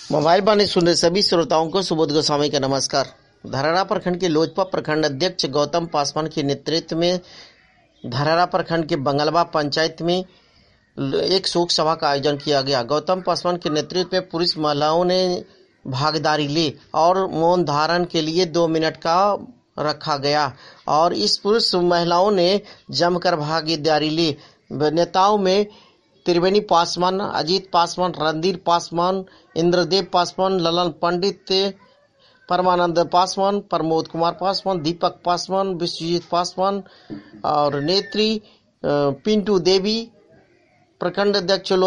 Mobile बानी सुन रहे सभी श्रोताओं को सुबोध गोस्वामी का नमस्कार। धरहरा प्रखंड के लोजपा प्रखंड अध्यक्ष गौतम पासवान के नेतृत्व में धरहरा प्रखंड के बंगलवा पंचायत में एक शोक सभा का आयोजन किया गया। गौतम पासवान के नेतृत्व में पुरुष महिलाओं ने भागीदारी ली और मौन धारण के लिए 2 मिनट का रखा गया और इस पुरुष महिलाओं ने जमकर भागीदारी ली। नेताओं में त्रिवेणी पासवान, अजीत पासवान, रणधीर पासवान, इंद्रदेव पासवान, ललन पंडित, परमानंद पासवान, प्रमोद कुमार पासवान, दीपक पासवान, विश्वजीत पासवान और नेत्री पिंटू देवी, प्रखंड अध्यक्ष